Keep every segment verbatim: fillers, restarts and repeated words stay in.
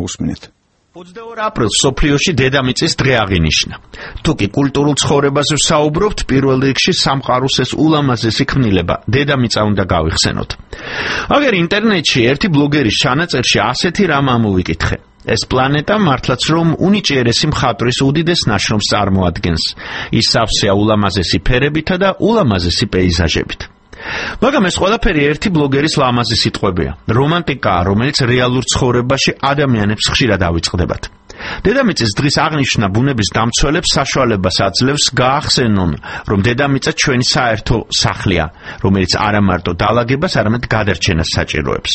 მოგუსმინეთ. ოცდაორი აპრილს სოფლიოში დედამიწის დღე აღინიშნა. თუ კი კულტურულ ცხოვრებაზე ვსაუბრობთ, პირველ რიგში სამყაროს ეს ულამაზესი ქმნილება დედამიწა უნდა გავიხსენოთ. აგერ ინტერნეტში ერთი ბლოგერის ჩანაწერში ასეთი რამ ამოვიკითხე. ეს პლანეტა მართლაც რომ უნიჭიერესი მხატვრის უდიდეს ნაშრომს წარმოადგენს. ის სავსეა ულამაზესი ფერებითა და ულამაზესი პეიზაჟებით. მაგრამ ეს ყველაფერი ერთი ბლოგერის ლამაზი სიტყვებია. რომანტიკაა, რომელიც რეალურ ცხოვრებაში ადამიანებს ხშირად ავიწყდებათ. დედამიწის დღის აღნიშვნა ბუნების დამცველებს საშუალებას აძლევს გაახსენონ, რომ დედამიწა ჩვენი საერთო სახლია, რომელიც არა მარტო დალაგებას, არამედ გადარჩენას საჭიროებს.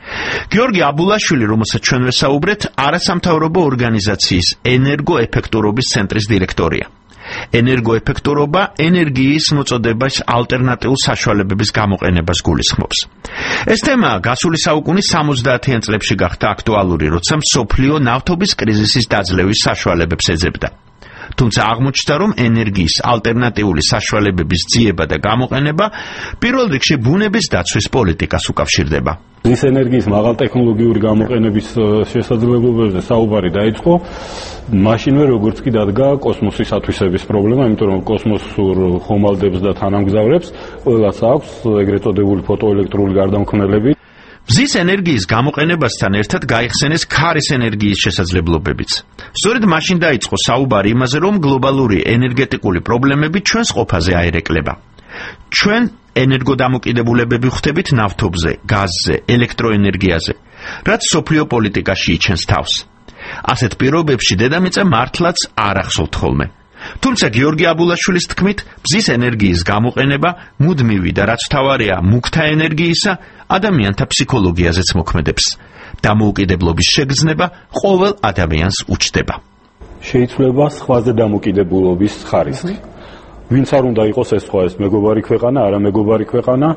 გიორგი აბულაშვილი, რომელსაც ჩვენ ვესაუბრეთ, არასამთავრობო ორგანიზაციის ენერგოეფექტურობის ცენტრის დირექტორია. ენერგოეფექტურობა ენერგიის მოწოდების ალტერნატიულ საშუალებების გამოყენებას გულისხმობს. ეს თემა გასული საუკუნის სამოცდაათიან წლებში გახდა აქტუალური, როცა მსოფლიო ნავთობის კრიზისის დაძლევის საშუალებებს ეძებდა. თუმცა აღმოჩნდა, რომ ენერგიის ალტერნატიული საშუალებების ძიება და გამოყენება პირველ რიგში ბუნების დაცვის პოლიტიკას უკავშირდება. ის ენერგიის მაღალტექნოლოგიური გამოყენების შესაძლებლობებზე საუბარი დაიწყო მაშინვე, როგორც კი დადგა კოსმოსის ათვისების პრობლემა, იმიტომ რომ კოსმოსურ ხომალდებს და თანამგზავრებს ყველას აქვს ეგრეთ წოდებული ფოტოელექტრული გარდამქმნელები. მზის ენერგიის გამოყენებასთან ერთად გაიხსენეს ქარის ენერგიის შესაძლებლობებიც. სწორედ მაშინ დაიწყო საუბარი იმაზე, რომ გლობალური ენერგეტიკული პრობლემები ჩვენს ყოფაზე აერეკლება. ჩვენ ენერგოდამოკიდებულებები ვხდებით ნავთობზე, გაზზე, ელექტროენერგიაზე, რაც სოფლიო პოლიტიკაში იჩენს თავს. ასეთ პირობებში დედამიწა მართლაც არ ახსოვთ ხოლმე. თუმცა გიორგი აბულაშვილის თქმით, მზის ენერგიის გამოყენება მუდმივი და რაც მთავარია, მუქთა ენერგიისა ადამიანთა ფსიქოლოგიაზეც მოქმედებს. დამოუკიდებლობის შეგრძნება ყოველ ადამიანს უჩდება. შეიძლება სხვაზე დამოკიდებულობის ხარისხი. ვინც არ უნდა იყოს ეს სხვა ეს მეგობარი ქვეყანა, არა მეგობარი ქვეყანა,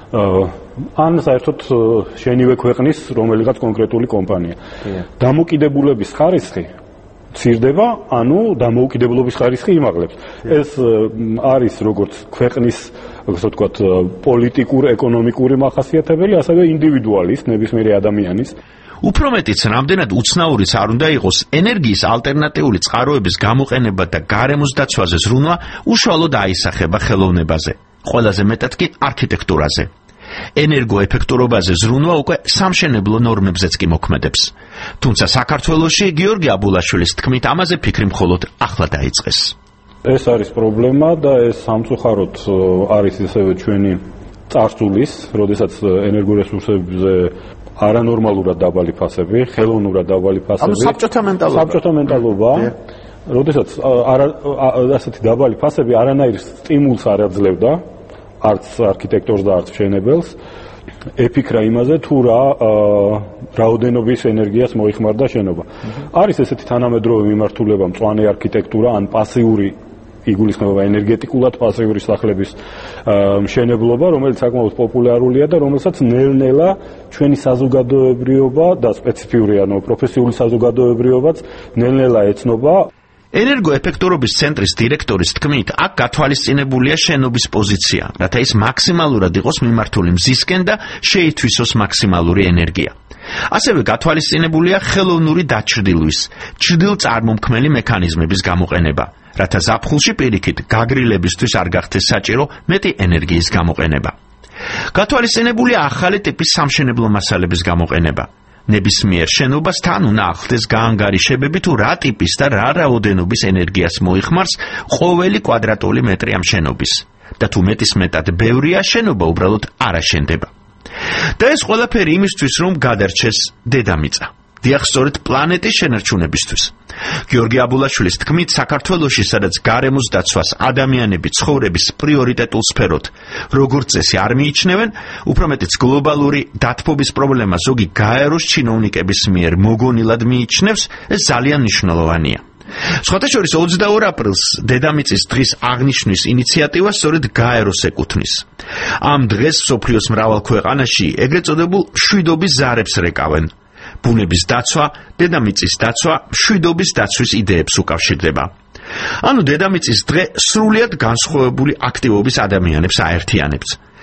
ან საერთოდ შენივე ქვეყნის რომელიღაც კონკრეტული კომპანია. დამოკიდებულების ხარისხი ცირდება, ანუ დამოუკიდებლობის ხარისხი იმაღლებს. ეს არის როგორც ქვეყნის, ასე ვთქვათ, პოლიტიკურ, ეკონომიკური მახასიათებელი, ასევე ინდივიდუალის, ნებისმიერი ადამიანის. უფრო მეტიც, რამდენად უცნაურიც არ უნდა იყოს, ენერგიის ალტერნატიული წყაროების გამოყენება და გარემოს დაცვაზე ზრუნვა უშუალოდ აისახება ხელოვნებაზე, ყველაზე მეტად კი არქიტექტურაზე. ენერგოეფექტურობაზე ზრუნვა უკვე სამშენებლო ნორმებზეც კი მოქმედებს. თუმცა საქართველოში გიორგი აბულაშვილის თქმით, ამაზე ფიქრი მხოლოდ ახლა დაიწყეს. ეს არის პრობლემა და ეს სამწუხაროდ არის ისევე ჩვენი წარსულის, როდესაც ენერგორესურსებზე არანორმალურად დაბალი ფასები, ხელოვნურად დაბალი ფასები. ანუ საბჭოთა მენტალობა. საბჭოთა მენტალობა. როდესაც ასეთი დაბალი ფასები არანაირ სტიმულს არ აძლევდა, არც არქიტექტორს და არც მშენებელს, ეფიქრა იმაზე, თუ რა რაოდენობის ენერგიას მოიხმარდა შენობა. არის ესეთი თანამედროვე მიმართულება, მწვანე არქიტექტურა, ან პასიური იგულისხმება ენერგეტიკულად პასიური სახლების მშენებლობა, რომელიც საკმაოდ პოპულარულია და რომელსაც ნელ-ნელა ჩვენი საზოგადოებრიობა და სპეციფიური, ანუ პროფესიული საზოგადოებრიობაც ნელ-ნელა ეცნობა. ენერგოეფექტურობის ცენტრის დირექტორის თქმით, აქ გათვალისწინებულია შენობის პოზიცია, რათა ის მაქსიმალურად იყოს მიმართული მზისკენ და შეითვისოს მაქსიმალური ენერგია. ასევე გათვალისწინებულია ხელოვნური დაჩრდილვის, ჩრდილწარმომქმნელი მექანიზმების გამოყენება, რათა ზაფხულში პირიქით გაგრილებისთვის არ გახდეს საჭირო მეტი ენერგიის გამოყენება. გათვალისწინებულია ახალი ტიპის სამშენებლო მასალების გამოყენება. ნებისმიერ შენობას თან უნდა ახლდეს გაანგარიშებები თუ რა ტიპის და რა რაოდენობის ენერგიას მოიხმარს ყოველი კვადრატული მეტრი ამ შენობის. და თუ მეტისმეტად ბევრია, შენობა უბრალოდ არ აშენდება. და ეს ყველაფერი იმისთვის, რომ გადარჩეს დედამიწა. დიახ, სწორედ პლანეტის შენარჩუნებისთვის. გიორგი აბულაშვილის თქმით, საქართველოში, სადაც გარემოს დაცვას ადამიანები ცხოვრების პრიორიტეტულ სფეროდ როგორც წესი არ მიიჩნევენ, უფრო მეტიც გლობალური დათბობის პრობლემა ზოგი გაეროს ჩინოვნიკების მიერ მოგონილად მიიჩნევს, ეს ძალიან მნიშვნელოვანია. სხვათა შორის ოცდაორი აპრილს დედამიწის დღის აღნიშვნის ინიციატივა სწორედ გაეროს ეკუთვნის. ამ დღეს მსოფლიოს მრავალ ქვეყანაში ეგრეთ წოდებულ მშვიდობის ზარებს რეკავენ. ბუნების დაცვა, დედამიწის დაცვა, მშვიდობის დაცვის იდეებს უკავშირდება. ანუ დედამიწის დღე სრულიად განსხვავებული აქტივობის ადამიანებს აერთიანებს.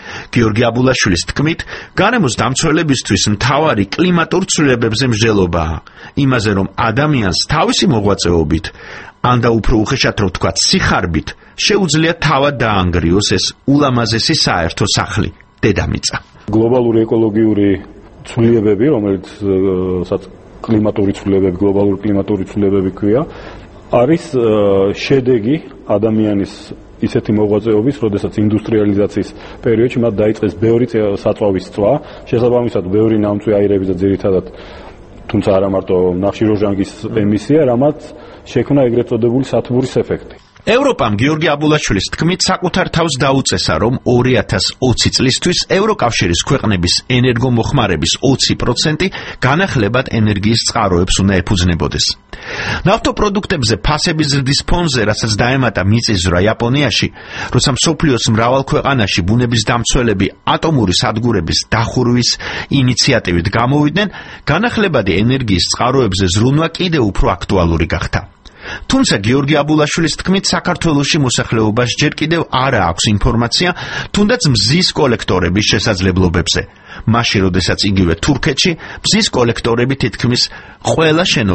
გიორგი აბულაშვილის თქმით, გარემოს დამცველებისთვის მთავარი კლიმატურ ცვლილებებზე მსჯელობაა, იმაზე რომ ადამიანს თავისი მოღვაწეობით, ან და უფრო უხეშად რო ვთქვათ, სიხარბით, შეუძლია თავად დაანგრიოს ეს ულამაზესი საერთო სახლი, დედამიწა. გლობალური ეკოლოგიური ცვლილებები, რომელიც კლიმატური ცვლილებები, გლობალური კლიმატური ცვლილებები ქვია, არის შედეგი ადამიანის ისეთი მოღვაწეობის, როდესაც ინდუსტრიალიზაციის პერიოდში მათ დაიწყეს ბევრი საწვავის წვა, შესაბამისად ბევრი ნამცვი აირები და ძირითადად თუმცა არა მარტო ნახშირორჟანგის ემისია, რამაც შექმნა ეგრეთ წოდებული სათბურის ეფექტი. ევროპამ გიორგი აბულაშვილის თქმით საკუთარ თავს დაუწესა, რომ ორი ათას ოცი წლისთვის ევროკავშირის ქვეყნების ენერგომოხმარების ოცი პროცენტი განახლებად ენერგიის წყაროებს უნდა ეფუძნებოდეს. ნავთობპროდუქტებზე ფასების ზრდის ფონზე, რასაც დაემატა მიწისძვრა იაპონიაში, როცა მსოფლიოს მრავალ ქვეყანაში ბუნების დამცველები ატომური სადგურების დახურვის ინიციატივით გამოვიდნენ, განახლებადი ენერგიის წყაროებზე ზრუნვა კიდევ უფრო აქტუალური გახდა. თუმცა გიორგი აბულაშვილის თქმით, საქართველოში მოსახლეობას ჯერ კიდევ არ აქვს ინფორმაცია, თუნდაც მზის კოლექტორების შესაძლებლობებზე. მაშინ, როდესაც იგივე თურქეთში მზის კოლექტორები თითქმის ყველა შენობაში